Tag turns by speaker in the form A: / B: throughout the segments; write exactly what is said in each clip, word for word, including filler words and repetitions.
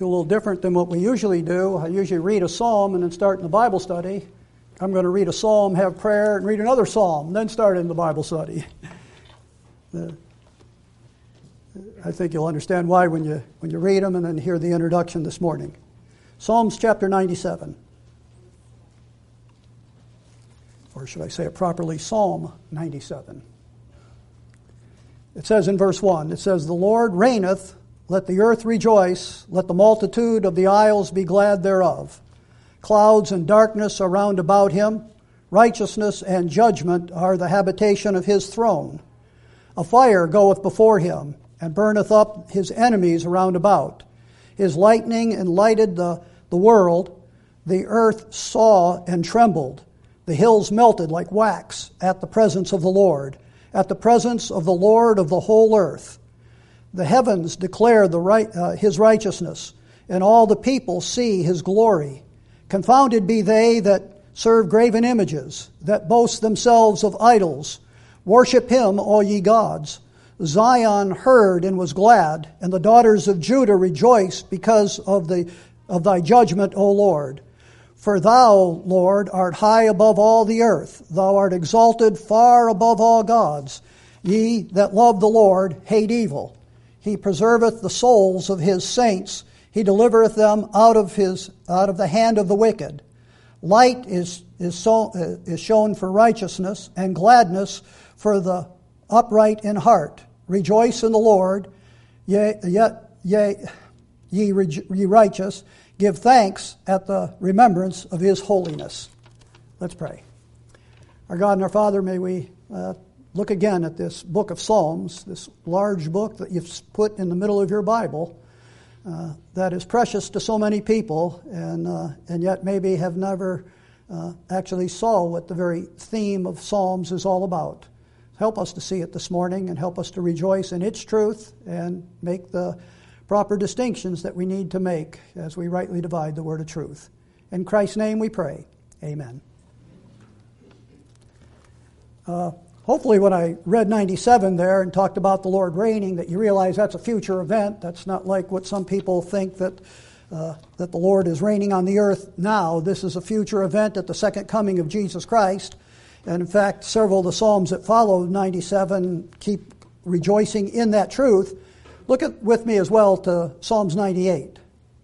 A: do a little different than what we usually do. I usually read a psalm and then start in the Bible study. I'm going to read a psalm, have prayer, and read another psalm, and then start in the Bible study. Uh, I think you'll understand why when you when you read them and then hear the introduction this morning. Psalms chapter ninety-seven. Or should I say it properly, Psalm ninety-seven. It says in verse one, it says, "The Lord reigneth, let the earth rejoice, let the multitude of the isles be glad thereof. Clouds and darkness are round about him, righteousness and judgment are the habitation of his throne. A fire goeth before him, and burneth up his enemies round about. His lightning enlighted the, the world, the earth saw and trembled. The hills melted like wax at the presence of the Lord, at the presence of the Lord of the whole earth. The heavens declare the right, uh, his righteousness, and all the people see his glory. Confounded be they that serve graven images, that boast themselves of idols. Worship him, all ye gods. Zion heard and was glad, and the daughters of Judah rejoiced because of the of thy judgment, O Lord. For thou, Lord, art high above all the earth. Thou art exalted far above all gods. Ye that love the Lord hate evil. He preserveth the souls of his saints. He delivereth them out of his out of the hand of the wicked. Light is is so uh, is shown for righteousness, and gladness for the upright in heart. Rejoice in the Lord, yea, yet, yea, ye, ye righteous. Give thanks at the remembrance of his holiness." Let's pray. Our God and our Father, may we uh, look again at this book of Psalms, this large book that you've put in the middle of your Bible, uh, that is precious to so many people, and uh, and yet maybe have never uh, actually saw what the very theme of Psalms is all about. Help us to see it this morning, and help us to rejoice in its truth and make the proper distinctions that we need to make as we rightly divide the word of truth. In Christ's name we pray. Amen. Uh, hopefully when I read ninety-seven there and talked about the Lord reigning, that you realize that's a future event. That's not like what some people think, that uh, that the Lord is reigning on the earth now. This is a future event at the second coming of Jesus Christ. And in fact, several of the Psalms that follow ninety-seven keep rejoicing in that truth. Look at with me as well to Psalms ninety-eight.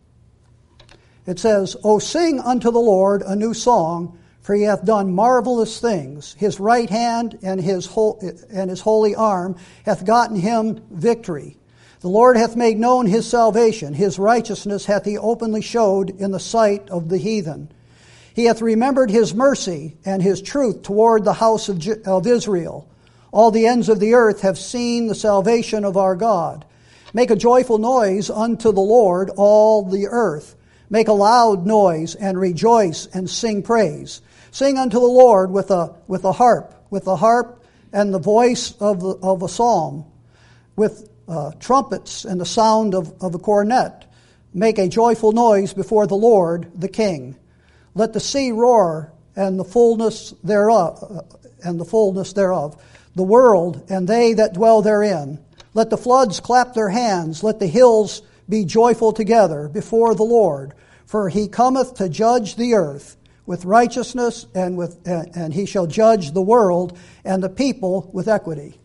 A: It says, "O sing unto the Lord a new song, for he hath done marvelous things. His right hand and his whole, and his holy arm hath gotten him victory. The Lord hath made known his salvation. His righteousness hath he openly showed in the sight of the heathen. He hath remembered his mercy and his truth toward the house of, of Israel. All the ends of the earth have seen the salvation of our God. Make a joyful noise unto the Lord, all the earth. Make a loud noise and rejoice and sing praise. Sing unto the Lord with a with a harp, with the harp and the voice of the, of a psalm, with uh, trumpets and the sound of, of a cornet. Make a joyful noise before the Lord, the King. Let the sea roar and the fullness thereof, uh, and the fullness thereof, the world and they that dwell therein. Let the floods clap their hands. Let the hills be joyful together before the Lord. For he cometh to judge the earth with righteousness, and with and, and he shall judge the world and the people with equity."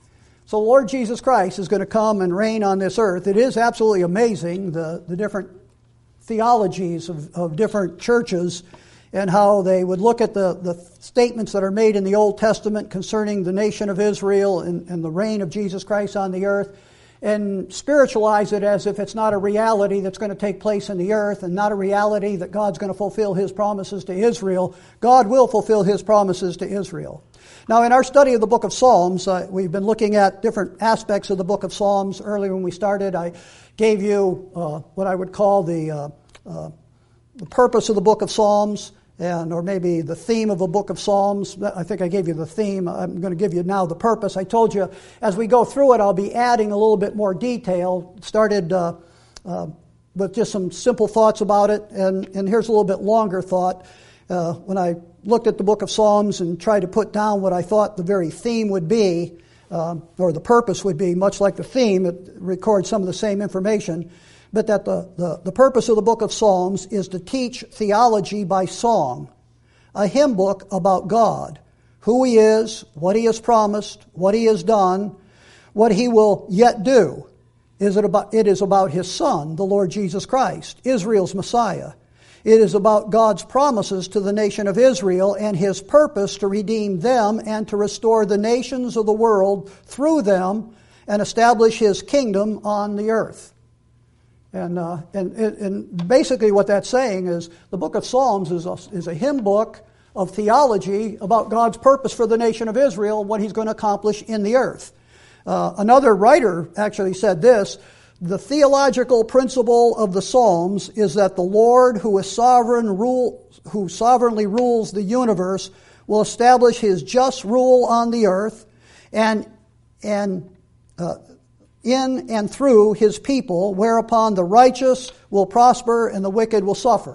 A: So Lord Jesus Christ is going to come and reign on this earth. It is absolutely amazing, the, the different theologies of, of different churches, and how they would look at the, the statements that are made in the Old Testament concerning the nation of Israel and, and the reign of Jesus Christ on the earth, and spiritualize it as if it's not a reality that's going to take place in the earth, and not a reality that God's going to fulfill his promises to Israel. God will fulfill his promises to Israel. Now, in our study of the book of Psalms, uh, we've been looking at different aspects of the book of Psalms. Earlier when we started, I gave you uh, what I would call the, uh, uh, the purpose of the book of Psalms, and or maybe the theme of the book of Psalms. I think I gave you the theme. I'm going to give you now the purpose. I told you as we go through it, I'll be adding a little bit more detail. Started uh, uh, with just some simple thoughts about it, and, and here's a little bit longer thought. Uh, when I looked at the book of Psalms and tried to put down what I thought the very theme would be, uh, or the purpose would be, much like the theme, it records some of the same information. but that the, the, the purpose of the book of Psalms is to teach theology by song, a hymn book about God, who He is, what He has promised, what He has done, what He will yet do. Is it, about, it is about His Son, the Lord Jesus Christ, Israel's Messiah. It is about God's promises to the nation of Israel and His purpose to redeem them and to restore the nations of the world through them and establish His kingdom on the earth. And, uh, and, and basically what that's saying is the book of Psalms is a, is a hymn book of theology about God's purpose for the nation of Israel, what He's going to accomplish in the earth. Uh, another writer actually said this: the theological principle of the Psalms is that the Lord, who is sovereign, rule, who sovereignly rules the universe, will establish His just rule on the earth, and and uh, in and through His people, whereupon the righteous will prosper and the wicked will suffer.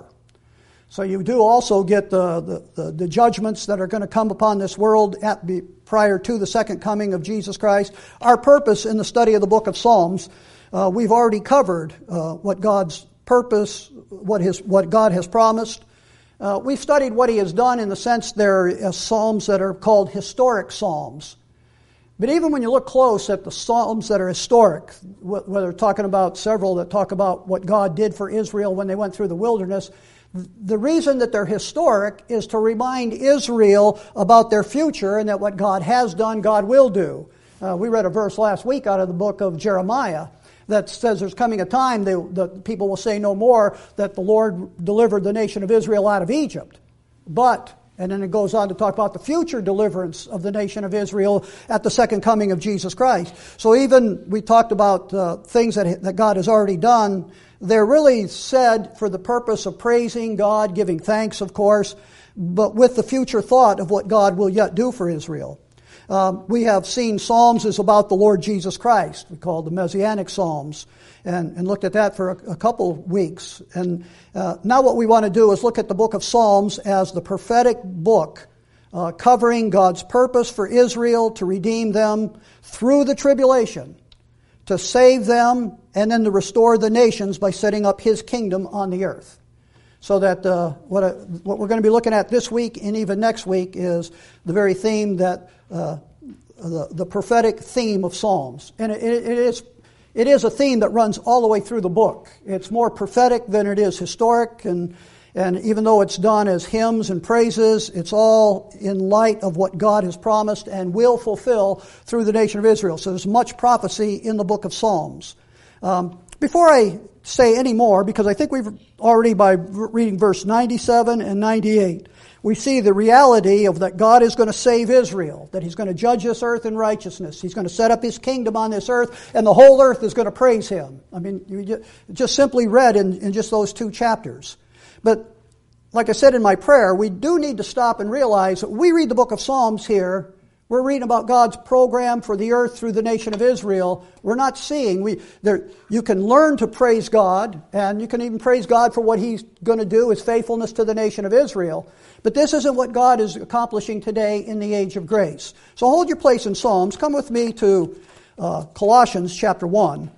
A: So you do also get the, the, the, the judgments that are going to come upon this world at, be, prior to the second coming of Jesus Christ. Our purpose in the study of the book of Psalms, uh, we've already covered uh, what God's purpose, what his what God has promised. Uh, we've studied what He has done in the sense there are psalms that are called historic psalms. But even when you look close at the psalms that are historic, whether talking about several that talk about what God did for Israel when they went through the wilderness, the reason that they're historic is to remind Israel about their future and that what God has done, God will do. Uh, we read a verse last week out of the book of Jeremiah that says there's coming a time they, the people will say no more that the Lord delivered the nation of Israel out of Egypt. But, and then it goes on to talk about the future deliverance of the nation of Israel at the second coming of Jesus Christ. So even we talked about uh, things that, that God has already done. They're really said for the purpose of praising God, giving thanks, of course, but with the future thought of what God will yet do for Israel. Um, we have seen Psalms is about the Lord Jesus Christ. We call the Messianic Psalms, and, and looked at that for a, a couple weeks. And uh, now what we want to do is look at the book of Psalms as the prophetic book uh, covering God's purpose for Israel to redeem them through the tribulation, to save them, and then to restore the nations by setting up His kingdom on the earth. So that uh, what, uh, what we're going to be looking at this week and even next week is the very theme that uh, the, the prophetic theme of Psalms. And it, it, it is it is a theme that runs all the way through the book. It's more prophetic than it is historic, and and even though it's done as hymns and praises, it's all in light of what God has promised and will fulfill through the nation of Israel. So there's much prophecy in the book of Psalms. Um, before I say any more, because I think we've already, by reading verse ninety-seven and ninety-eight, we see the reality of that God is going to save Israel, that He's going to judge this earth in righteousness. He's going to set up His kingdom on this earth, and the whole earth is going to praise Him. I mean, you just simply read in, in just those two chapters. But like I said in my prayer, we do need to stop and realize that we read the book of Psalms here. We're reading about God's program for the earth through the nation of Israel. We're not seeing. We there. You can learn to praise God, and you can even praise God for what He's going to do, His faithfulness to the nation of Israel. But this isn't what God is accomplishing today in the age of grace. So hold your place in Psalms. Come with me to uh, Colossians chapter one.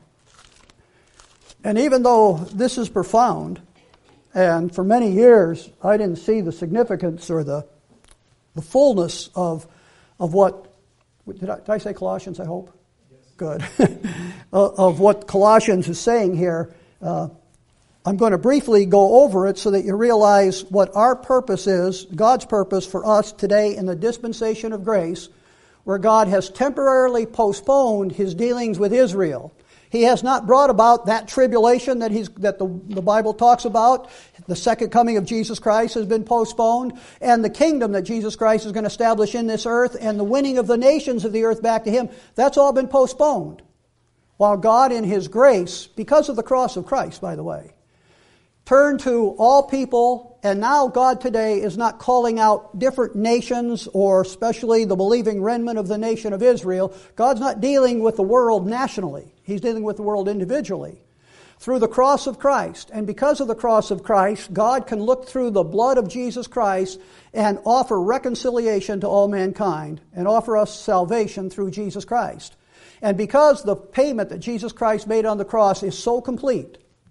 A: And even though this is profound, and for many years I didn't see the significance or the the fullness of of what, did I, did I say Colossians, I hope? Yes. Good. Of what Colossians is saying here. Uh, I'm going to briefly go over it so that you realize what our purpose is, God's purpose for us today in the dispensation of grace, where God has temporarily postponed His dealings with Israel. He has not brought about that tribulation that he's that the, the Bible talks about. The second coming of Jesus Christ has been postponed, and the kingdom that Jesus Christ is going to establish in this earth and the winning of the nations of the earth back to Him, that's all been postponed. While God in His grace, because of the cross of Christ, by the way, turned to all people, and now God today is not calling out different nations or especially the believing remnant of the nation of Israel. God's not dealing with the world nationally. He's dealing with the world individually. Through the cross of Christ, and because of the cross of Christ, God can look through the blood of Jesus Christ and offer reconciliation to all mankind and offer us salvation through Jesus Christ. And because the payment that Jesus Christ made on the cross is so complete,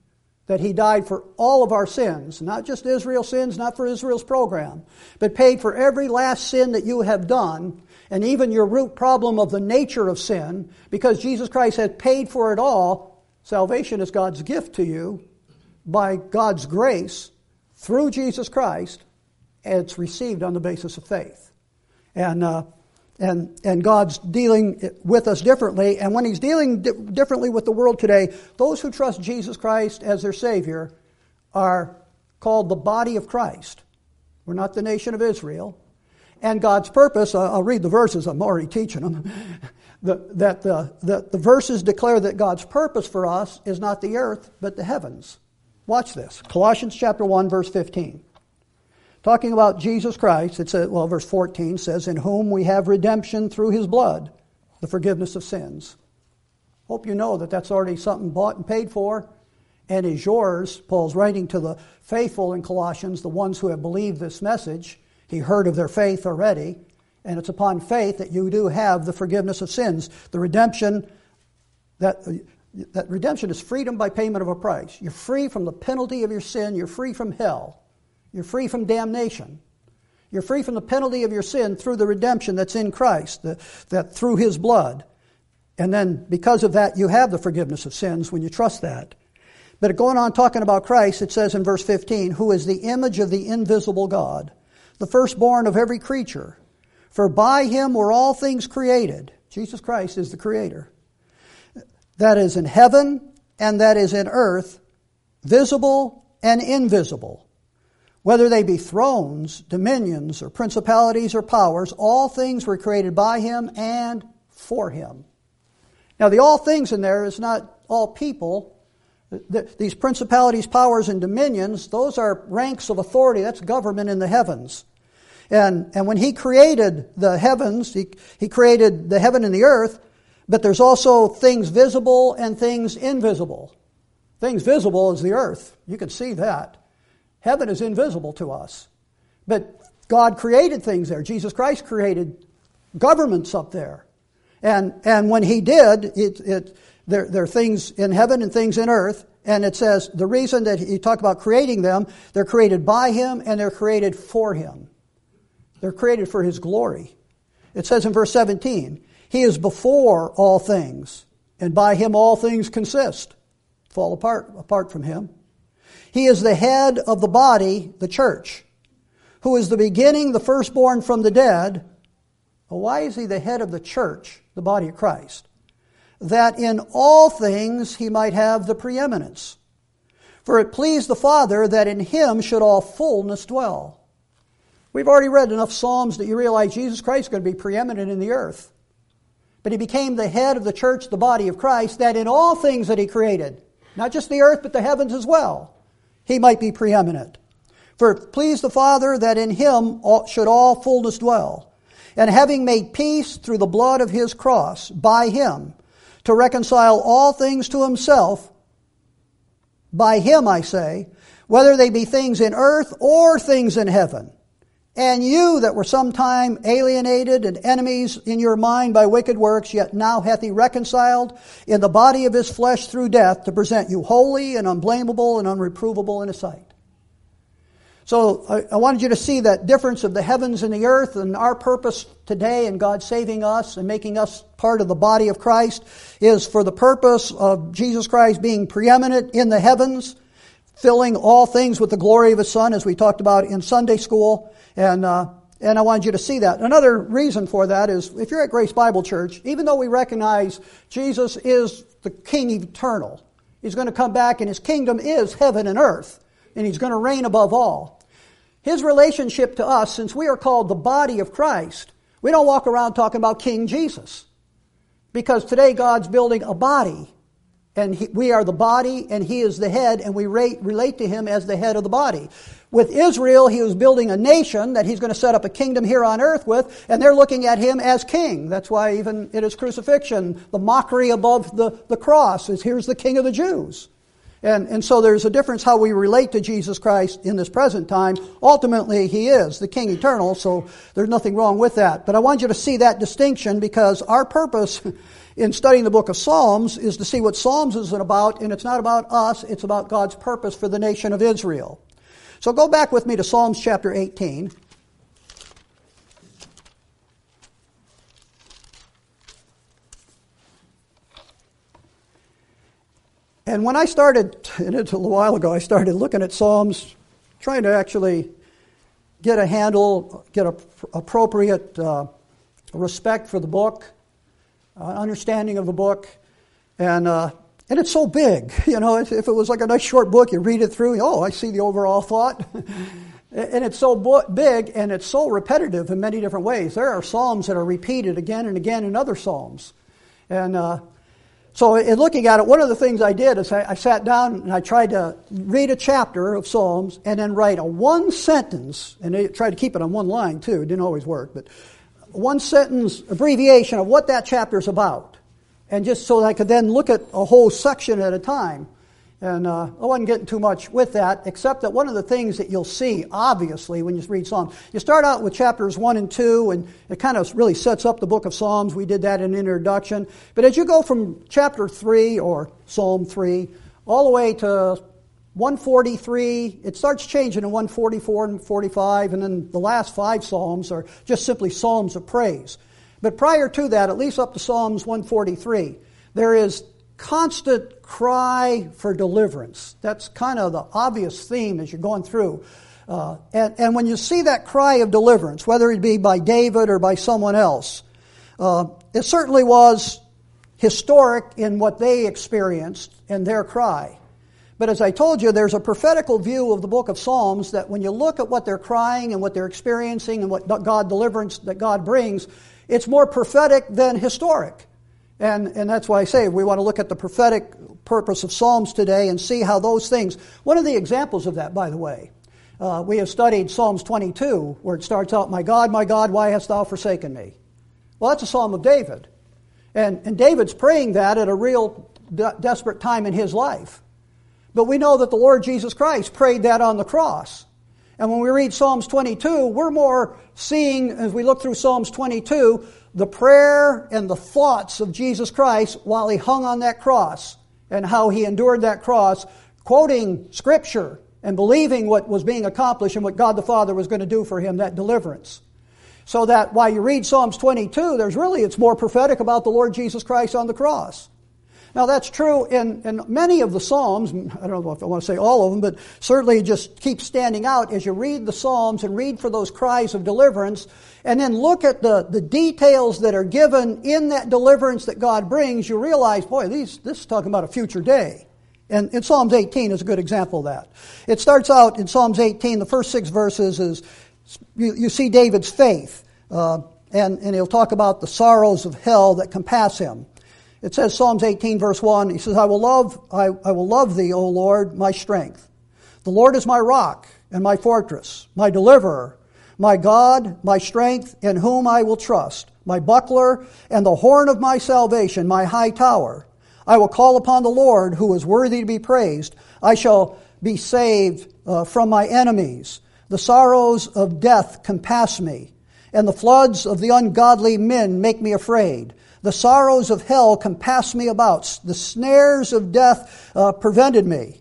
A: that he died for all of our sins, not just Israel's sins, not for Israel's program, but paid for every last sin that you have done, and even your root problem of the nature of sin, because Jesus Christ has paid for it all. Salvation is God's gift to you by God's grace through Jesus Christ, and it's received on the basis of faith. And uh, and and God's dealing with us differently, and when He's dealing di- differently with the world today, those who trust Jesus Christ as their Savior are called the body of Christ. We're not the nation of Israel. And God's purpose, uh, I'll read the verses, I'm already teaching them, the, that the, the, the verses declare that God's purpose for us is not the earth, but the heavens. Watch this. Colossians chapter one, verse fifteen. Talking about Jesus Christ, it says, well, verse fourteen says, in whom we have redemption through His blood, the forgiveness of sins. Hope you know that that's already something bought and paid for, and is yours. Paul's writing to the faithful in Colossians, the ones who have believed this message. He heard of their faith already, and it's upon faith that you do have the forgiveness of sins. The redemption, that, that redemption is freedom by payment of a price. You're free from the penalty of your sin. You're free from hell. You're free from damnation. You're free from the penalty of your sin through the redemption that's in Christ, the, that through His blood. And then because of that, you have the forgiveness of sins when you trust that. But going on talking about Christ, it says in verse fifteen, who is the image of the invisible God, the firstborn of every creature. For by Him were all things created. Jesus Christ is the Creator. That is in heaven and that is in earth, visible and invisible. Whether they be thrones, dominions, or principalities or powers, all things were created by Him and for Him. Now the all things in there is not all people. These principalities, powers, and dominions, those are ranks of authority. That's government in the heavens. And and when He created the heavens, He, he created the heaven and the earth, but there's also things visible and things invisible. Things visible is the earth. You can see that. Heaven is invisible to us. But God created things there. Jesus Christ created governments up there. And and when He did, it, it there, there are things in heaven and things in earth. And it says the reason that He talked about creating them, they're created by Him and they're created for Him. They're created for His glory. It says in verse seventeen, He is before all things, and by Him all things consist. Fall apart apart from Him. He is the head of the body, the church, who is the beginning, the firstborn from the dead. Well, why is He the head of the church, the body of Christ? That in all things He might have the preeminence. For it pleased the Father that in Him should all fullness dwell. We've already read enough Psalms that you realize Jesus Christ is going to be preeminent in the earth. But He became the head of the church, the body of Christ, that in all things that He created, not just the earth but the heavens as well, He might be preeminent. For it pleased the Father that in Him all, should all fullness dwell. And having made peace through the blood of His cross, by Him, to reconcile all things to Himself, by Him, I say, whether they be things in earth or things in heaven. And you that were sometime alienated and enemies in your mind by wicked works, yet now hath He reconciled in the body of His flesh through death, to present you holy and unblameable and unreprovable in His sight. So I, I wanted you to see that difference of the heavens and the earth, and our purpose today in God saving us and making us part of the body of Christ is for the purpose of Jesus Christ being preeminent in the heavens, filling all things with the glory of His Son, as we talked about in Sunday school. And uh, and I wanted you to see that. Another reason for that is, if you're at Grace Bible Church, even though we recognize Jesus is the King eternal, He's going to come back and His kingdom is heaven and earth, and He's going to reign above all. His relationship to us, since we are called the body of Christ, we don't walk around talking about King Jesus. Because today God's building a body, and he, we are the body, and He is the head, and we rate, relate to Him as the head of the body. With Israel, He was building a nation that He's going to set up a kingdom here on earth with, and they're looking at Him as king. That's why even in His crucifixion, the mockery above the, the cross is, here's the King of the Jews. And, and so there's a difference how we relate to Jesus Christ in this present time. Ultimately, he is the King eternal, so there's nothing wrong with that. But I want you to see that distinction, because our purpose in studying the book of Psalms is to see what Psalms is about, and it's not about us, it's about God's purpose for the nation of Israel. So go back with me to Psalms chapter eighteen. And when I started, and it's a little while ago, I started looking at Psalms, trying to actually get a handle, get a appropriate uh, respect for the book, uh, understanding of the book, and uh, and it's so big. You know, if, if it was like a nice short book, you read it through, oh, I see the overall thought. And it's so bo- big, and it's so repetitive in many different ways. There are Psalms that are repeated again and again in other Psalms. And uh, so in looking at it, one of the things I did is I, I sat down and I tried to read a chapter of Psalms and then write a one sentence, and I tried to keep it on one line too. It didn't always work, but one sentence abbreviation of what that chapter is about. And just so that I could then look at a whole section at a time. And uh, I wasn't getting too much with that, except that one of the things that you'll see, obviously, when you read Psalms, you start out with chapters one and two, and it kind of really sets up the book of Psalms. We did that in the introduction. But as you go from chapter three, or Psalm three, all the way to one forty-three, it starts changing in one forty-four and forty-five, and then the last five Psalms are just simply Psalms of praise. But prior to that, at least up to Psalms one forty-three, there is constant cry for deliverance. That's kind of the obvious theme as you're going through. Uh, and, and when you see that cry of deliverance, whether it be by David or by someone else, uh, it certainly was historic in what they experienced in their cry. But as I told you, there's a prophetical view of the book of Psalms that when you look at what they're crying and what they're experiencing and what God deliverance that God brings, it's more prophetic than historic. And and that's why I say we want to look at the prophetic purpose of Psalms today and see how those things. One of the examples of that, by the way, uh, we have studied Psalms twenty-two, where it starts out, "My God, my God, why hast thou forsaken me?" Well, that's a psalm of David. And, and David's praying that at a real de- desperate time in his life. But we know that the Lord Jesus Christ prayed that on the cross. And when we read Psalms twenty-two, we're more seeing, as we look through Psalms twenty-two, the prayer and the thoughts of Jesus Christ while he hung on that cross, and how he endured that cross, quoting Scripture and believing what was being accomplished and what God the Father was going to do for him, that deliverance. So that while you read Psalms twenty-two, there's really, it's more prophetic about the Lord Jesus Christ on the cross. Now that's true in, in many of the Psalms. I don't know if I want to say all of them, but certainly just keep standing out as you read the Psalms and read for those cries of deliverance, and then look at the, the details that are given in that deliverance that God brings. You realize, boy, these, this is talking about a future day. And, and Psalms eighteen is a good example of that. It starts out in Psalms eighteen, the first six verses is, you, you see David's faith, uh, and, and he'll talk about the sorrows of hell that compass him. It says, Psalms eighteen, verse one, he says, I will love, I, I will love thee, O Lord, my strength. The Lord is my rock and my fortress, my deliverer, my God, my strength, in whom I will trust, my buckler and the horn of my salvation, my high tower. I will call upon the Lord, who is worthy to be praised. I shall be saved uh, from my enemies. The sorrows of death compass me, and the floods of the ungodly men make me afraid. The sorrows of hell compass me about. The snares of death uh, prevented me.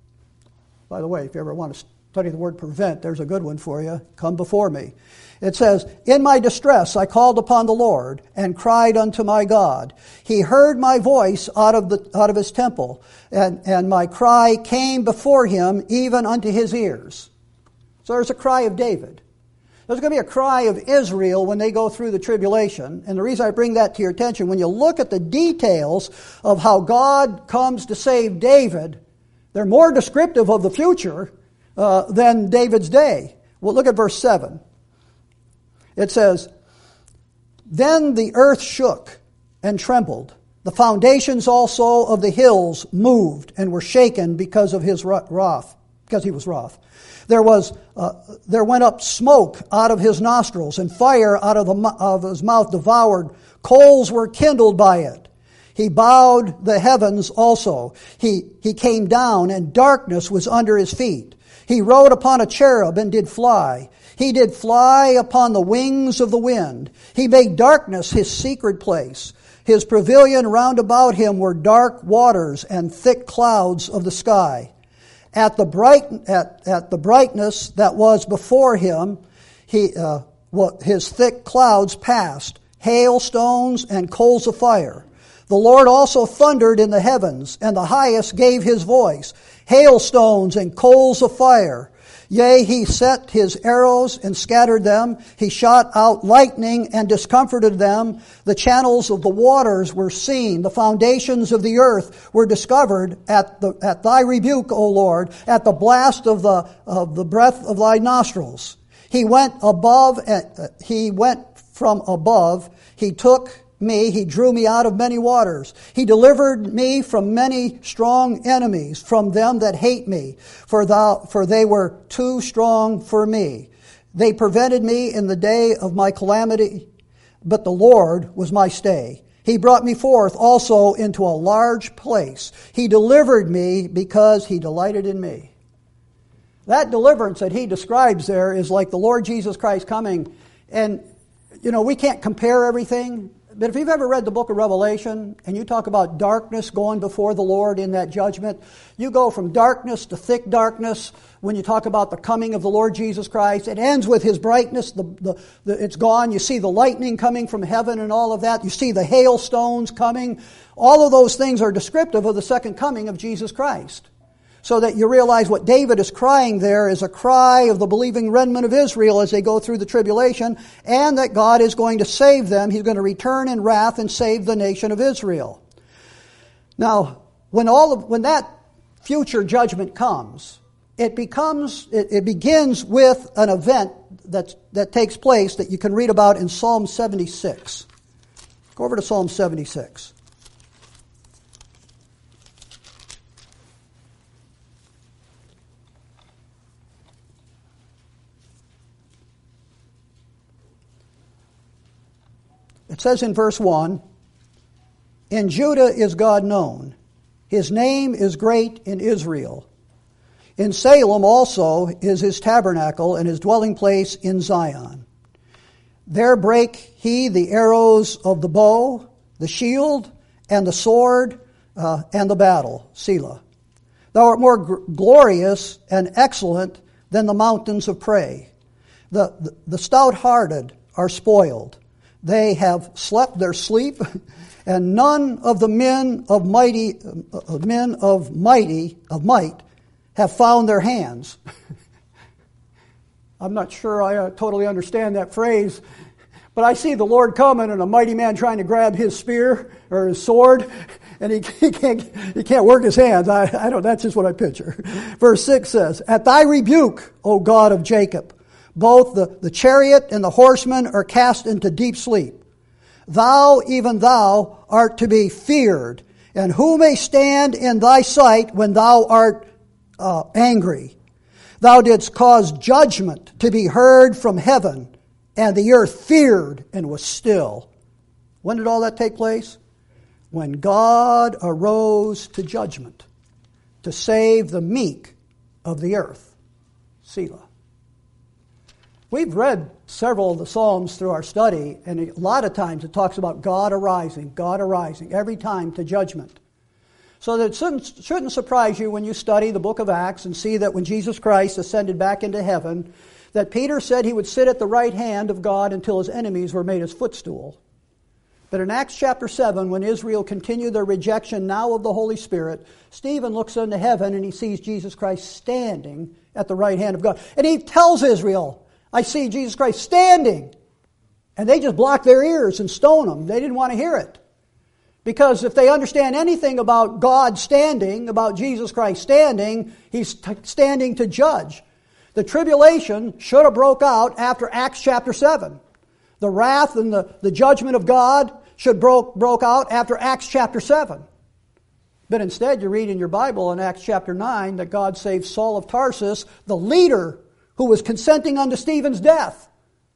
A: By the way, if you ever want to study the word prevent, there's a good one for you. Come before me. It says, in my distress I called upon the Lord and cried unto my God. He heard my voice out of the out of his temple, and, and my cry came before him even unto his ears. So there's a cry of David. There's going to be a cry of Israel when they go through the tribulation. And the reason I bring that to your attention, when you look at the details of how God comes to save David, they're more descriptive of the future uh, than David's day. Well, look at verse seven. It says, then the earth shook and trembled. The foundations also of the hills moved and were shaken because of his wrath, because he was wroth. There was, uh, there went up smoke out of his nostrils, and fire out of, the, of his mouth devoured. Coals were kindled by it. He bowed the heavens also. He, he came down, and darkness was under his feet. He rode upon a cherub and did fly. He did fly upon the wings of the wind. He made darkness his secret place. His pavilion round about him were dark waters and thick clouds of the sky. At the bright at, at the brightness that was before him, he uh, what, his thick clouds passed, hailstones and coals of fire. The Lord also thundered in the heavens, and the highest gave his voice, hailstones and coals of fire. Yea, he set his arrows and scattered them. He shot out lightning and discomforted them. The channels of the waters were seen. The foundations of the earth were discovered at the at thy rebuke, O Lord, at the blast of the of the breath of thy nostrils. He went above. Uh, he went from above. He took me, he drew me out of many waters. He delivered me from many strong enemies, from them that hate me, for thou, for they were too strong for me. They prevented me in the day of my calamity, but the Lord was my stay. He brought me forth also into a large place. He delivered me because he delighted in me. That deliverance that he describes there is like the Lord Jesus Christ coming. And, you know, we can't compare everything. But if you've ever read the book of Revelation and you talk about darkness going before the Lord in that judgment, you go from darkness to thick darkness when you talk about the coming of the Lord Jesus Christ. It ends with his brightness. The, the, the, it's gone. You see the lightning coming from heaven and all of that. You see the hailstones coming. All of those things are descriptive of the second coming of Jesus Christ. So that you realize what David is crying there is a cry of the believing remnant of Israel as they go through the tribulation, and that God is going to save them. He's going to return in wrath and save the nation of Israel. Now, when all of, when that future judgment comes, it becomes it, it begins with an event that that takes place that you can read about in Psalm seventy-six. Go over to Psalm seventy-six. It says in verse one, "In Judah is God known. His name is great in Israel. In Salem also is his tabernacle and his dwelling place in Zion. There brake he the arrows of the bow, the shield, and the sword, uh, and the battle. Selah. Thou art more gr- glorious and excellent than the mountains of prey. The, the, the stout-hearted are spoiled. They have slept their sleep, and none of the men of mighty, uh, men of mighty, of might, have found their hands." I'm not sure I uh, totally understand that phrase, but I see the Lord coming and a mighty man trying to grab his spear or his sword, and he, he can't he can't work his hands. I, I don't. That's just what I picture. Verse six says, "At thy rebuke, O God of Jacob, both the, the chariot and the horsemen are cast into deep sleep. Thou, even thou, art to be feared, and who may stand in thy sight when thou art uh, angry? Thou didst cause judgment to be heard from heaven, and the earth feared and was still." When did all that take place? When God arose to judgment to save the meek of the earth. Selah. We've read several of the Psalms through our study, and a lot of times it talks about God arising, God arising, every time to judgment. So that it shouldn't, shouldn't surprise you when you study the book of Acts and see that when Jesus Christ ascended back into heaven, that Peter said he would sit at the right hand of God until his enemies were made his footstool. But in Acts chapter seven, when Israel continued their rejection now of the Holy Spirit, Stephen looks into heaven and he sees Jesus Christ standing at the right hand of God. And he tells Israel, "I see Jesus Christ standing." And they just block their ears and stone him. They didn't want to hear it. Because if they understand anything about God standing, about Jesus Christ standing, he's t- standing to judge. The tribulation should have broke out after Acts chapter seven. The wrath and the, the judgment of God should broke broke out after Acts chapter seven. But instead you read in your Bible in Acts chapter nine that God saved Saul of Tarsus, the leader who was consenting unto Stephen's death.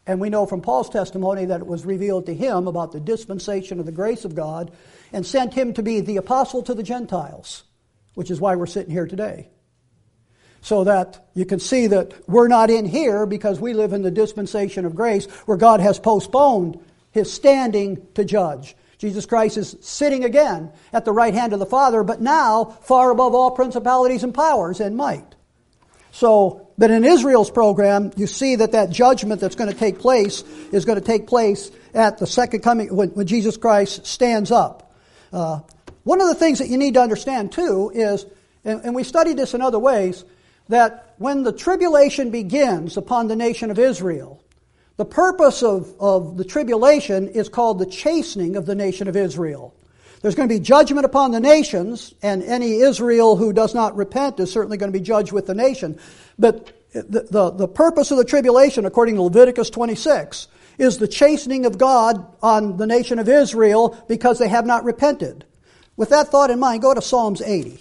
A: And we know from Paul's testimony that it was revealed to him about the dispensation of the grace of God and sent him to be the apostle to the Gentiles, which is why we're sitting here today. So that you can see that we're not in here because we live in the dispensation of grace where God has postponed his standing to judge. Jesus Christ is sitting again at the right hand of the Father, but now far above all principalities and powers and might. So, but in Israel's program, you see that that judgment that's going to take place is going to take place at the second coming, when, when Jesus Christ stands up. Uh, one of the things that you need to understand too is, and, and we studied this in other ways, that when the tribulation begins upon the nation of Israel, the purpose of, of the tribulation is called the chastening of the nation of Israel. There's going to be judgment upon the nations, and any Israel who does not repent is certainly going to be judged with the nation. But the, the, the purpose of the tribulation, according to Leviticus twenty-six, is the chastening of God on the nation of Israel because they have not repented. With that thought in mind, go to Psalms eighty.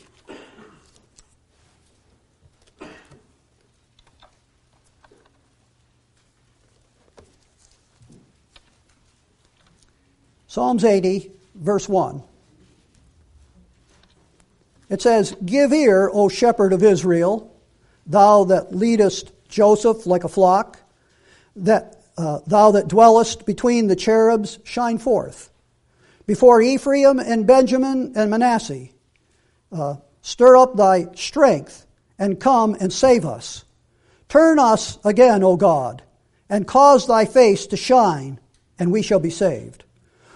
A: Psalms eighty, verse one. It says, "Give ear, O shepherd of Israel, thou that leadest Joseph like a flock, that uh, thou that dwellest between the cherubs, shine forth. Before Ephraim and Benjamin and Manasseh, uh, stir up thy strength, and come and save us. Turn us again, O God, and cause thy face to shine, and we shall be saved.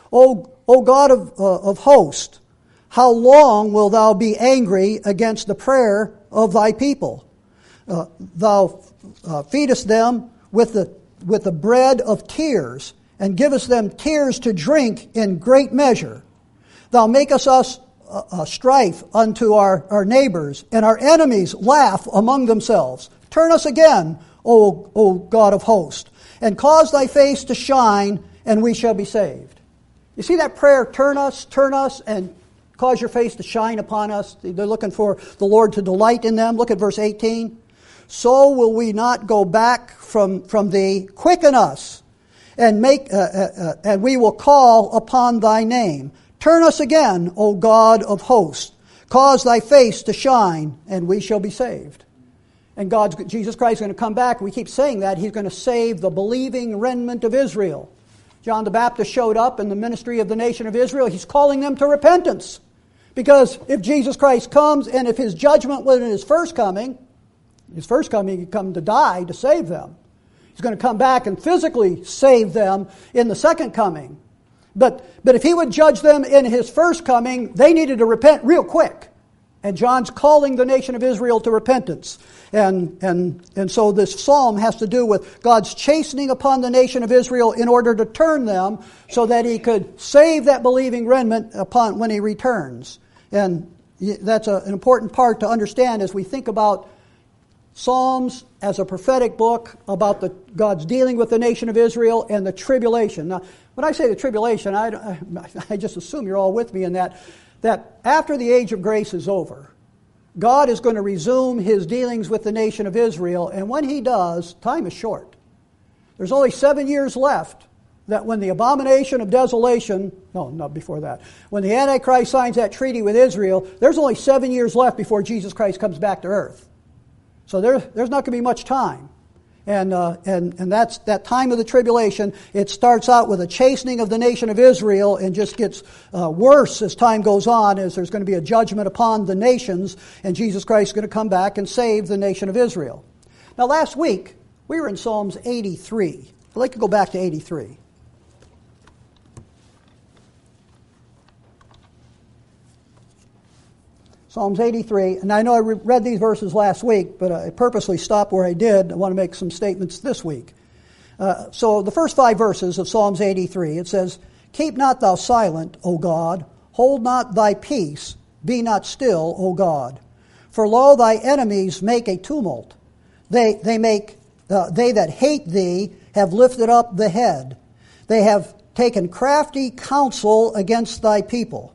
A: O, o God of, uh, of hosts, how long wilt thou be angry against the prayer of thy people? Uh, thou uh, feedest them with the, with the bread of tears, and givest them tears to drink in great measure. Thou makest us uh, uh, strife unto our, our neighbors, and our enemies laugh among themselves. Turn us again, O, o God of hosts, and cause thy face to shine, and we shall be saved." You see that prayer, turn us, turn us, and cause your face to shine upon us. They're looking for the Lord to delight in them. Look at verse eighteen. "So will we not go back from, from thee. Quicken us, and make, uh, uh, uh, and we will call upon thy name. Turn us again, O God of hosts. Cause thy face to shine, and we shall be saved." And God, Jesus Christ is going to come back. We keep saying that. He's going to save the believing remnant of Israel. John the Baptist showed up in the ministry of the nation of Israel. He's calling them to repentance. Because if Jesus Christ comes, and if his judgment was in his first coming, his first coming, he'd come to die to save them. He's going to come back and physically save them in the second coming. But, but if he would judge them in his first coming, they needed to repent real quick. And John's calling the nation of Israel to repentance. And, and, and so this psalm has to do with God's chastening upon the nation of Israel in order to turn them so that he could save that believing remnant upon when he returns. And that's a, an important part to understand as we think about Psalms as a prophetic book about the, God's dealing with the nation of Israel and the tribulation. Now, when I say the tribulation, I, I just assume you're all with me in that, that after the age of grace is over, God is going to resume his dealings with the nation of Israel, and when he does, time is short. There's only seven years left that when the abomination of desolation, no, not before that, when the Antichrist signs that treaty with Israel, there's only seven years left before Jesus Christ comes back to earth. So there, there's not going to be much time. And, uh, and, and that's that time of the tribulation. It starts out with a chastening of the nation of Israel and just gets uh, worse as time goes on, as there's going to be a judgment upon the nations, and Jesus Christ is going to come back and save the nation of Israel. Now, last week, we were in Psalms eighty-three. I'd like to go back to eighty-three. Psalms eighty-three, and I know I re- read these verses last week, but I purposely stopped where I did. I want to make some statements this week. Uh, so the first five verses of Psalms eighty-three, it says, "Keep not thou silent, O God, hold not thy peace, be not still, O God. For lo, thy enemies make a tumult. They, they, make, uh, they that hate thee have lifted up the head. They have taken crafty counsel against thy people."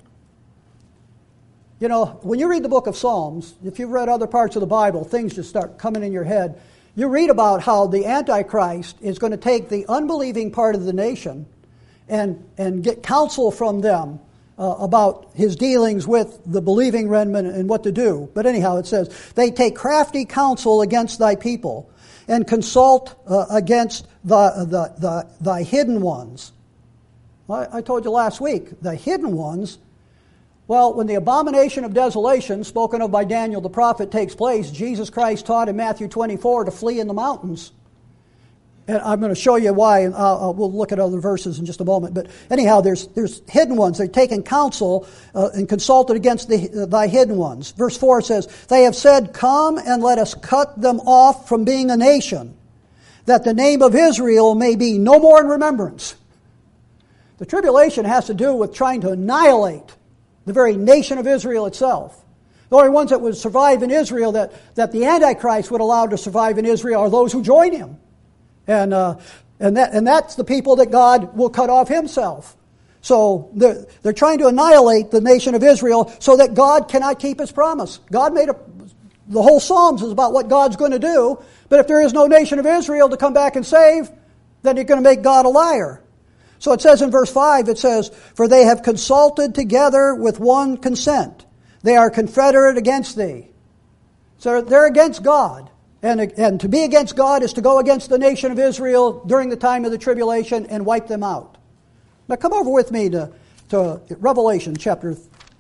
A: You know, when you read the book of Psalms, if you've read other parts of the Bible, things just start coming in your head. you read about how the Antichrist is going to take the unbelieving part of the nation and, and get counsel from them uh, about his dealings with the believing remnant and what to do. But anyhow, it says, they take crafty counsel against thy people and consult uh, against the, the, the, thy hidden ones. I, I told you last week, the hidden ones. Well, when the abomination of desolation, spoken of by Daniel the prophet, takes place, Jesus Christ taught in Matthew twenty-four to flee in the mountains. And I'm going to show you why, and uh, we'll look at other verses in just a moment. But anyhow, there's there's hidden ones. They're taking counsel uh, and consulted against the, uh, thy hidden ones. Verse four says, they have said, come and let us cut them off from being a nation, that the name of Israel may be no more in remembrance. The tribulation has to do with trying to annihilate the very nation of Israel itself. The only ones that would survive in Israel, that, that the Antichrist would allow to survive in Israel, are those who join him. And uh, and that and that's the people that God will cut off himself. So they're, they're trying to annihilate the nation of Israel so that God cannot keep his promise. God made a, the whole Psalms is about what God's going to do, but if there is no nation of Israel to come back and save, then you're going to make God a liar. So it says in verse five, it says, for they have consulted together with one consent. They are confederate against thee. So they're against God. And, and to be against God is to go against the nation of Israel during the time of the tribulation and wipe them out. Now come over with me to, to Revelation chapter,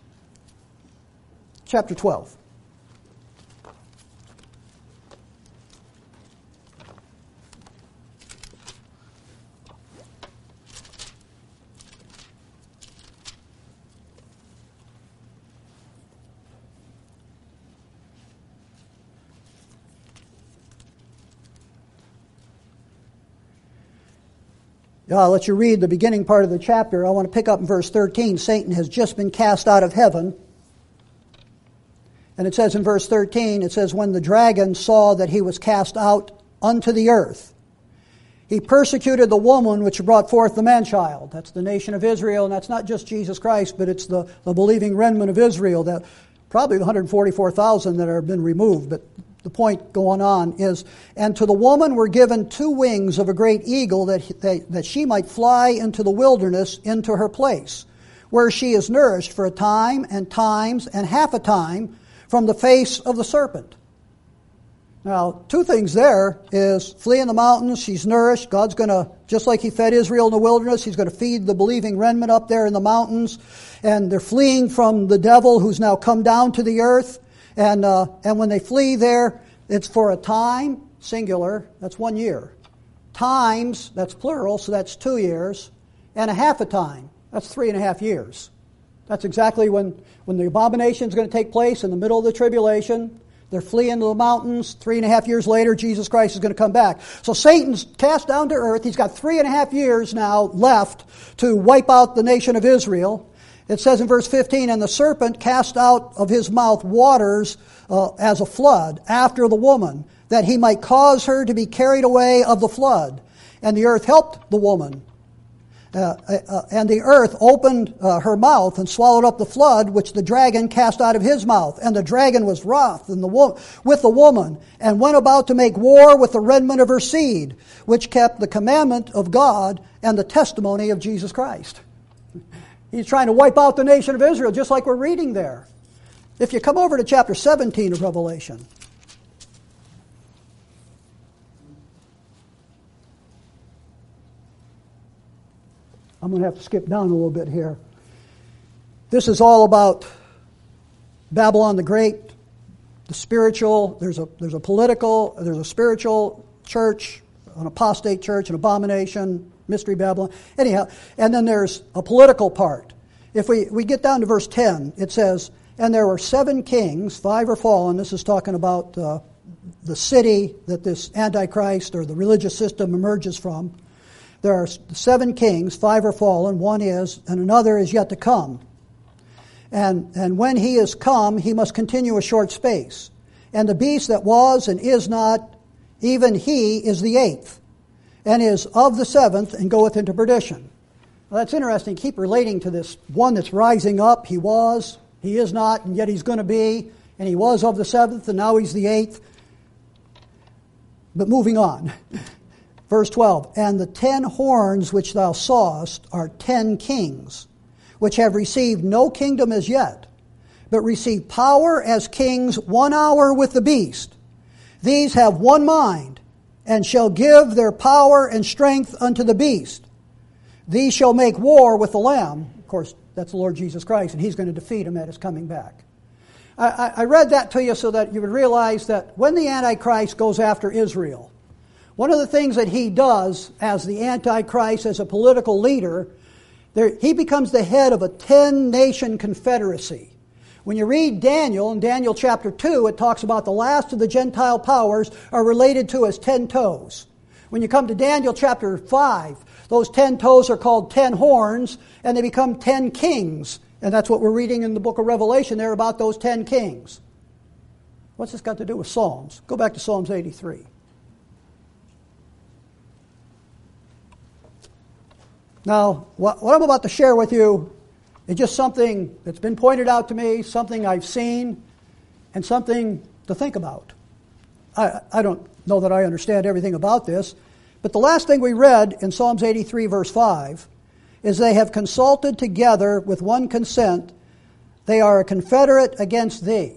A: chapter twelve. I'll let you read the beginning part of the chapter. I want to pick up in verse thirteen. Satan has just been cast out of heaven. And it says in verse thirteen, it says, when the dragon saw that he was cast out unto the earth, he persecuted the woman which brought forth the man-child. That's the nation of Israel, and that's not just Jesus Christ, but it's the, the believing remnant of Israel, that probably the one hundred forty-four thousand that have been removed. But the point going on is, and to the woman were given two wings of a great eagle, that, that, that she might fly into the wilderness, into her place, where she is nourished for a time and times and half a time from the face of the serpent. Now, two things there is flee in the mountains, she's nourished. God's going to, just like he fed Israel in the wilderness, he's going to feed the believing remnant up there in the mountains. And they're fleeing from the devil who's now come down to the earth. And uh, and when they flee there, it's for a time, singular, that's one year. Times, that's plural, so that's two years. And a half a time, that's three and a half years. That's exactly when, when the abomination is going to take place in the middle of the tribulation. They're fleeing to the mountains. Three and a half years later, Jesus Christ is going to come back. So Satan's cast down to earth. He's got three and a half years now left to wipe out the nation of Israel. It says in verse fifteen, and the serpent cast out of his mouth waters uh, as a flood after the woman, that he might cause her to be carried away of the flood. And the earth helped the woman. Uh, uh, and the earth opened uh, her mouth and swallowed up the flood, which the dragon cast out of his mouth. And the dragon was wroth in the wo- with the woman, and went about to make war with the remnant of her seed, which kept the commandment of God and the testimony of Jesus Christ. He's trying to wipe out the nation of Israel, just like we're reading there. If you come over to chapter seventeen of Revelation. I'm going to have to skip down a little bit here. This is all about Babylon the Great, the spiritual, there's a there's a political, there's a spiritual church, an apostate church, an abomination, Mystery Babylon. Anyhow, and then there's a political part. If we, we get down to verse ten, it says, and there were seven kings, five are fallen. This is talking about uh, the city that this Antichrist or the religious system emerges from. There are seven kings, five are fallen, one is, and another is yet to come. And, and when he is come, he must continue a short space. And the beast that was and is not, even he is the eighth, and is of the seventh, and goeth into perdition. Well, that's interesting. Keep relating to this one that's rising up. He was, he is not, and yet he's going to be, and he was of the seventh, and now he's the eighth. But moving on. Verse twelve, and the ten horns which thou sawest are ten kings, which have received no kingdom as yet, but receive power as kings one hour with the beast. These have one mind, and shall give their power and strength unto the beast. These shall make war with the Lamb. Of course, that's the Lord Jesus Christ, and He's going to defeat him at His coming back. I, I read that to you so that you would realize that when the Antichrist goes after Israel, one of the things that he does as the Antichrist, as a political leader, there, he becomes the head of a ten-nation confederacy. When you read Daniel, in Daniel chapter two, it talks about the last of the Gentile powers are related to as ten toes. When you come to Daniel chapter five, those ten toes are called ten horns, and they become ten kings. And that's what we're reading in the book of Revelation there about those ten kings. What's this got to do with Psalms? Go back to Psalms eighty-three. Now, what I'm about to share with you is just something that's been pointed out to me, something I've seen, and something to think about. I, I don't know that I understand everything about this, but the last thing we read in Psalms eighty-three, verse five, is they have consulted together with one consent. They are a confederate against thee.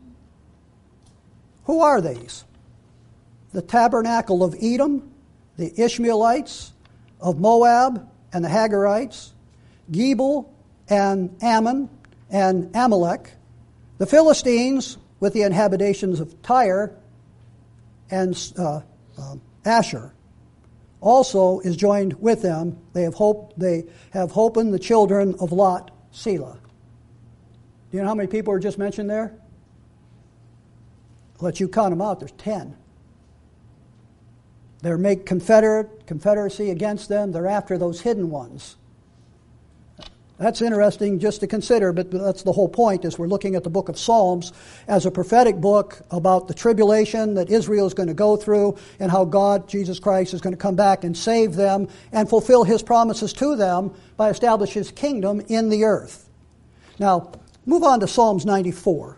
A: Who are these? The tabernacle of Edom, the Ishmaelites, of Moab, and the Hagarites, Gebal, and Ammon, and Amalek, the Philistines with the inhabitations of Tyre, and uh, uh, Asher. Also is joined with them. They have hope. They have holpen the children of Lot, Selah. Do you know how many people are just mentioned there? I'll let you count them out. There's ten. They're make confederate confederacy against them. They're after those hidden ones. That's interesting just to consider, but that's the whole point, is we're looking at the book of Psalms as a prophetic book about the tribulation that Israel is going to go through and how God, Jesus Christ, is going to come back and save them and fulfill His promises to them by establishing His kingdom in the earth. Now, move on to Psalms ninety-four.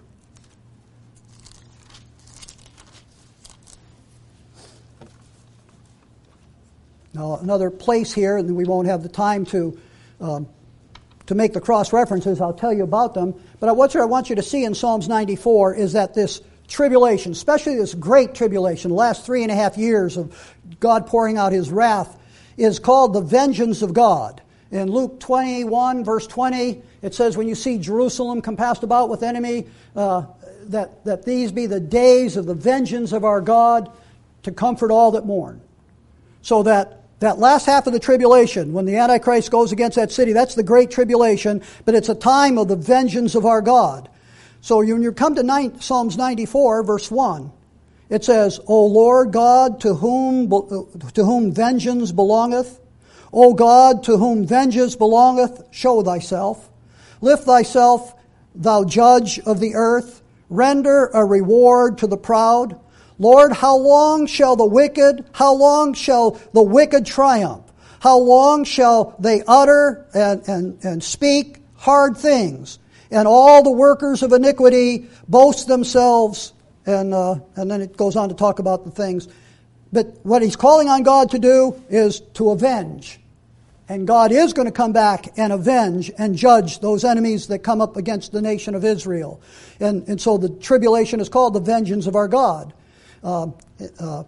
A: Now, another place here, and we won't have the time to... Um, To make the cross-references, I'll tell you about them. But what I want you to see in Psalms ninety-four is that this tribulation, especially this great tribulation, the last three and a half years of God pouring out His wrath, is called the vengeance of God. In Luke twenty-one, verse twenty, it says, when you see Jerusalem compassed about with enemy, uh, that, that these be the days of the vengeance of our God to comfort all that mourn. So that That last half of the tribulation, when the Antichrist goes against that city, that's the great tribulation, but it's a time of the vengeance of our God. So when you come to nine, Psalms ninety-four, verse one, it says, O Lord God, to whom, to whom vengeance belongeth, O God, to whom vengeance belongeth, show thyself. Lift thyself, thou judge of the earth. Render a reward to the proud. Lord, how long shall the wicked, how long shall the wicked triumph? How long shall they utter and, and, and speak hard things? And all the workers of iniquity boast themselves. And, uh, and then it goes on to talk about the things. But what he's calling on God to do is to avenge. And God is going to come back and avenge and judge those enemies that come up against the nation of Israel. And, and so the tribulation is called the vengeance of our God. Uh, uh,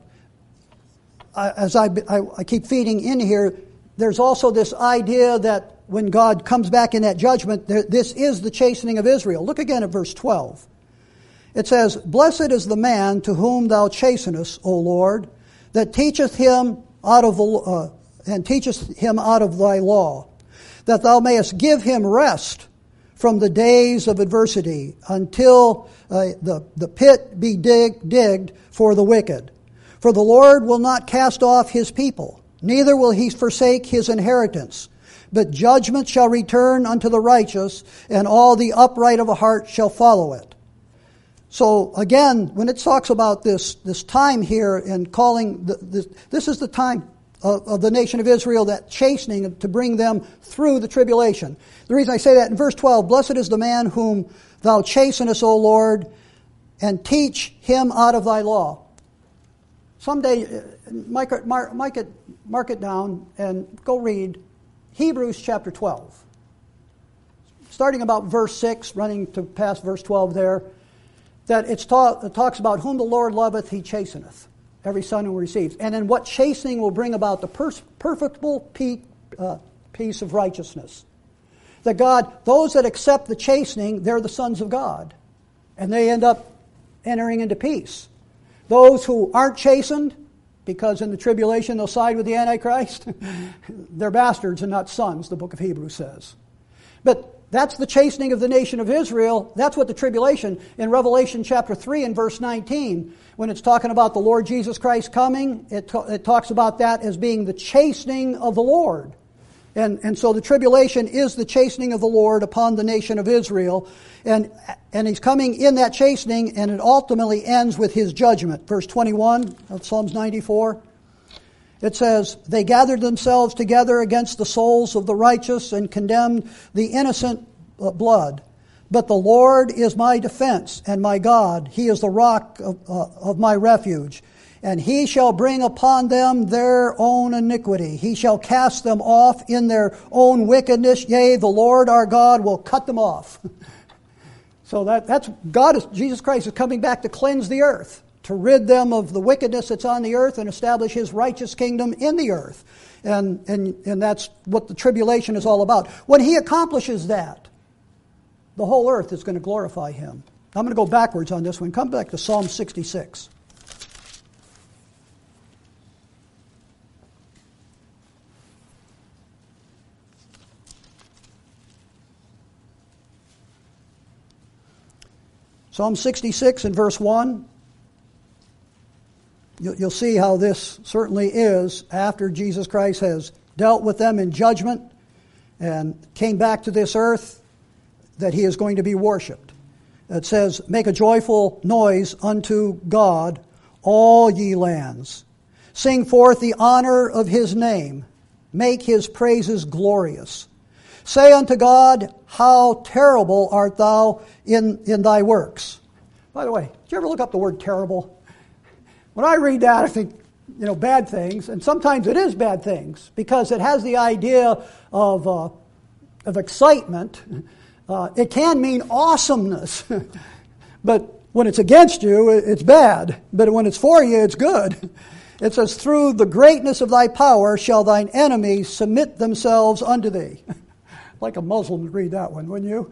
A: as I, I, I keep feeding in here, there's also this idea that when God comes back in that judgment, there, this is the chastening of Israel. Look again at verse twelve. It says, Blessed is the man to whom thou chastenest, O Lord, that teacheth him out of the uh, and teachest him out of thy law, that thou mayest give him rest from the days of adversity, until uh, the, the pit be dig, digged for the wicked. For the Lord will not cast off His people, neither will He forsake His inheritance. But judgment shall return unto the righteous, and all the upright of a heart shall follow it. So again, when it talks about this, this time here and calling, the, this, this is the time Of, of the nation of Israel, that chastening to bring them through the tribulation. The reason I say that in verse twelve, Blessed is the man whom thou chastenest, O Lord, and teach him out of thy law. someday, mark it, mark, mark, it, mark it down and go read Hebrews chapter twelve. Starting about verse six, running to past verse twelve there, that it's ta- it talks about whom the Lord loveth, he chasteneth every son who receives. And then what chastening will bring about the per- perfectible pe- uh, peace of righteousness. That God, those that accept the chastening, they're the sons of God. And they end up entering into peace. Those who aren't chastened, because in the tribulation they'll side with the Antichrist, they're bastards and not sons, the book of Hebrews says. But that's the chastening of the nation of Israel. That's what the tribulation, in Revelation chapter three and verse nineteen, when it's talking about the Lord Jesus Christ coming, it, ta- it talks about that as being the chastening of the Lord. And, and so the tribulation is the chastening of the Lord upon the nation of Israel. And, and he's coming in that chastening, and it ultimately ends with his judgment. Verse twenty-one of Psalms ninety-four. It says, they gathered themselves together against the souls of the righteous and condemned the innocent blood. But the Lord is my defense and my God. He is the rock of, uh, of my refuge. And he shall bring upon them their own iniquity. He shall cast them off in their own wickedness. Yea, the Lord our God will cut them off. So that, that's God is Jesus Christ is coming back to cleanse the earth, to rid them of the wickedness that's on the earth and establish his righteous kingdom in the earth. And, and, and that's what the tribulation is all about. When he accomplishes that, the whole earth is going to glorify him. I'm going to go backwards on this one. Come back to Psalm sixty-six. Psalm sixty-six and verse one. You'll see how this certainly is after Jesus Christ has dealt with them in judgment and came back to this earth, that he is going to be worshipped. It says, make a joyful noise unto God, all ye lands. Sing forth the honor of his name. Make his praises glorious. Say unto God, how terrible art thou in, in thy works. By the way, did you ever look up the word terrible? When I read that, I think, you know, bad things, and sometimes it is bad things, because it has the idea of, uh, of excitement. Uh, it can mean awesomeness, but when it's against you, it's bad. But when it's for you, it's good. It says, through the greatness of thy power shall thine enemies submit themselves unto thee. Like a Muslim would read that one, wouldn't you?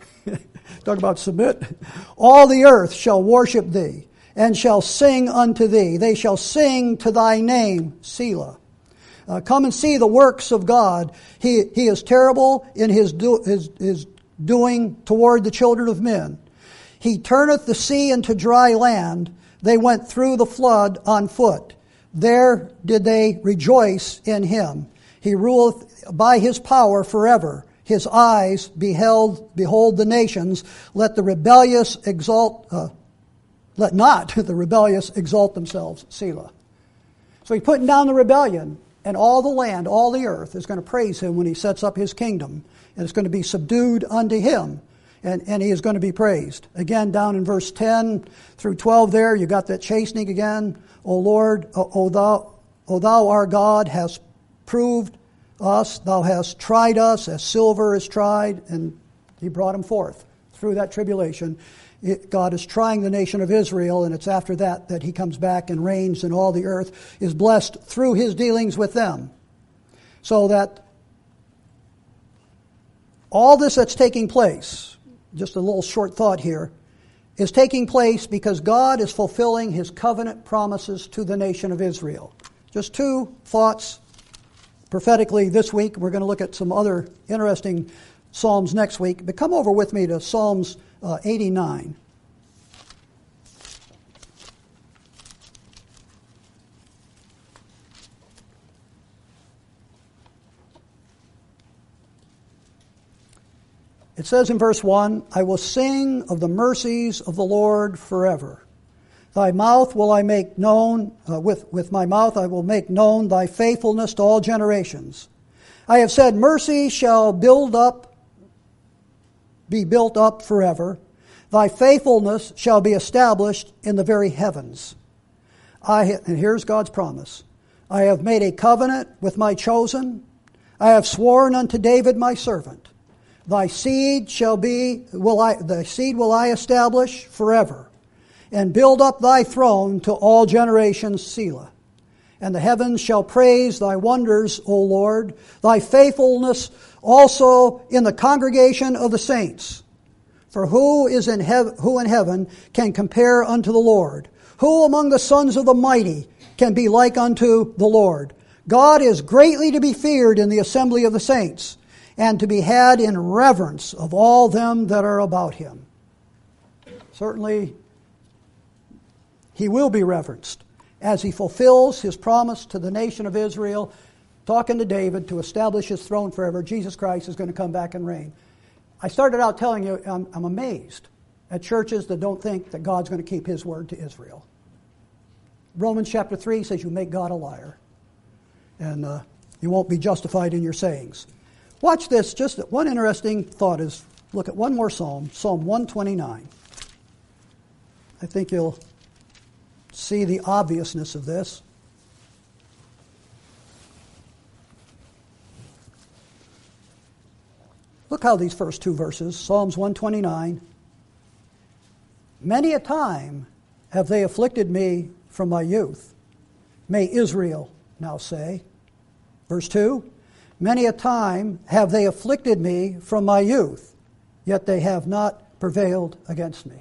A: Talk about submit. All the earth shall worship thee, and shall sing unto thee. They shall sing to thy name, Selah. Uh, come and see the works of God. He, he is terrible in his, do, his, his doing toward the children of men. He turneth the sea into dry land. They went through the flood on foot. There did they rejoice in him. He ruleth by his power forever. His eyes beheld, behold the nations. Let the rebellious exalt, uh, let not the rebellious exalt themselves. Selah. So he's putting down the rebellion, and all the land, all the earth is going to praise him when he sets up his kingdom. And it's going to be subdued unto him, and, and he is going to be praised. Again, down in verse ten through twelve there, you got that chastening again. O Lord, O, o thou, O thou our God, hast proved us, thou hast tried us as silver is tried, and he brought him forth through that tribulation. It, God is trying the nation of Israel, and it's after that that he comes back and reigns, and all the earth is blessed through his dealings with them. So that all this that's taking place, just a little short thought here, is taking place because God is fulfilling his covenant promises to the nation of Israel. Just two thoughts prophetically this week. We're going to look at some other interesting Psalms next week. But come over with me to Psalms uh, eighty-nine. It says in verse one, I will sing of the mercies of the Lord forever. Thy mouth will I make known, uh, with, with my mouth I will make known thy faithfulness to all generations. I have said, mercy shall build up, be built up forever. Thy faithfulness shall be established in the very heavens. I ha- and here's God's promise. I have made a covenant with my chosen. I have sworn unto David my servant. Thy seed shall be, will I, thy seed will I establish forever, and build up thy throne to all generations, Selah. And the heavens shall praise thy wonders, O Lord, thy faithfulness also in the congregation of the saints. For who is in heaven, who in heaven can compare unto the Lord? Who among the sons of the mighty can be like unto the Lord? God is greatly to be feared in the assembly of the saints, and to be had in reverence of all them that are about him. Certainly, he will be reverenced as he fulfills his promise to the nation of Israel, talking to David to establish his throne forever. Jesus Christ is going to come back and reign. I started out telling you I'm, I'm amazed at churches that don't think that God's going to keep his word to Israel. Romans chapter three says you make God a liar, and uh, you won't be justified in your sayings. Watch this. Just one interesting thought is, look at one more psalm, Psalm one twenty-nine. I think you'll see the obviousness of this. Look how these first two verses, Psalms one twenty-nine. Many a time have they afflicted me from my youth. May Israel now say. Verse two. Many a time have they afflicted me from my youth, yet they have not prevailed against me.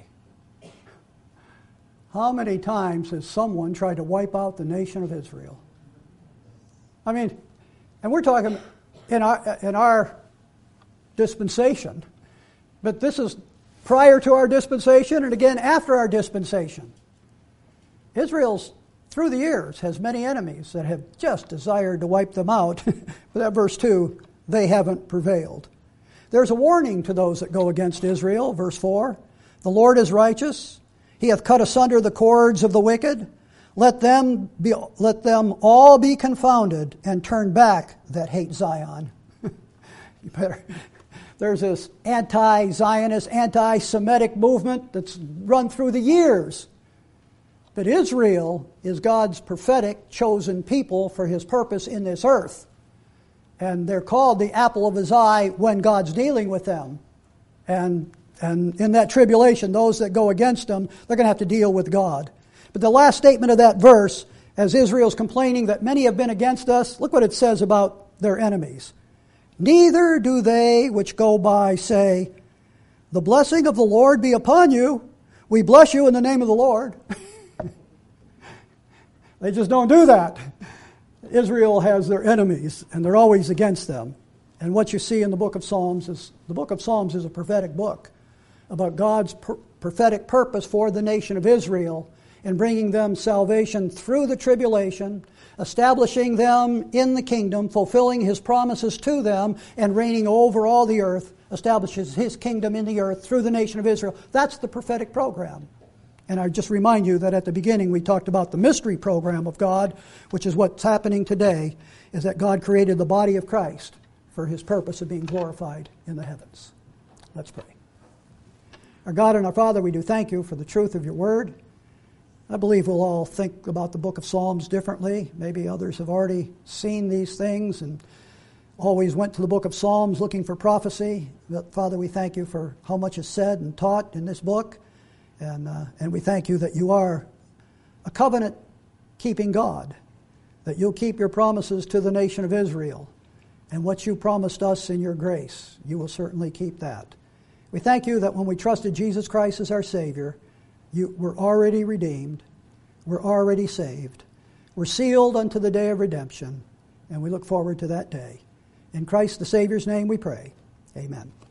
A: How many times has someone tried to wipe out the nation of Israel? I mean, and we're talking in our in our dispensation, but this is prior to our dispensation and again after our dispensation. Israel's, through the years, has many enemies that have just desired to wipe them out. But that verse two, they haven't prevailed. There's a warning to those that go against Israel, verse four. The Lord is righteous. He hath cut asunder the cords of the wicked. Let them be, let them all be confounded and turn back that hate Zion. You better. There's this anti-Zionist, anti-Semitic movement that's run through the years. But Israel is God's prophetic chosen people for his purpose in this earth. And they're called the apple of his eye when God's dealing with them. And, and in that tribulation, those that go against them, they're going to have to deal with God. But the last statement of that verse, as Israel's complaining that many have been against us, look what it says about their enemies. Neither do they which go by say, the blessing of the Lord be upon you. We bless you in the name of the Lord. They just don't do that. Israel has their enemies, and they're always against them. And what you see in the book of Psalms is, the book of Psalms is a prophetic book about God's per- prophetic purpose for the nation of Israel in bringing them salvation through the tribulation, establishing them in the kingdom, fulfilling his promises to them, and reigning over all the earth, establishes his kingdom in the earth through the nation of Israel. That's the prophetic program. And I just remind you that at the beginning we talked about the mystery program of God, which is what's happening today, is that God created the body of Christ for his purpose of being glorified in the heavens. Let's pray. Our God and our Father, we do thank you for the truth of your word. I believe we'll all think about the book of Psalms differently. Maybe others have already seen these things and always went to the book of Psalms looking for prophecy. But Father, we thank you for how much is said and taught in this book. And uh, and we thank you that you are a covenant-keeping God, that you'll keep your promises to the nation of Israel. And what you promised us in your grace, you will certainly keep that. We thank you that when we trusted Jesus Christ as our Savior, you were already redeemed, we're already saved, we're sealed unto the day of redemption, and we look forward to that day. In Christ the Savior's name we pray. Amen.